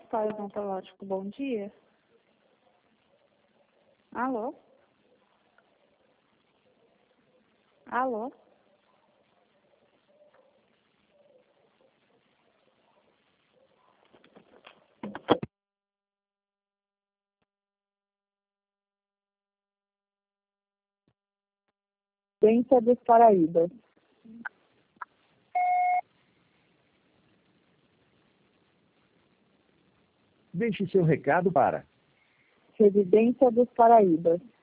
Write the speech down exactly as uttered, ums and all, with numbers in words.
laboratório odontológico, bom dia. Alô? Alô? Residência dos Paraíbas. Deixe seu recado para Residência dos Paraíbas.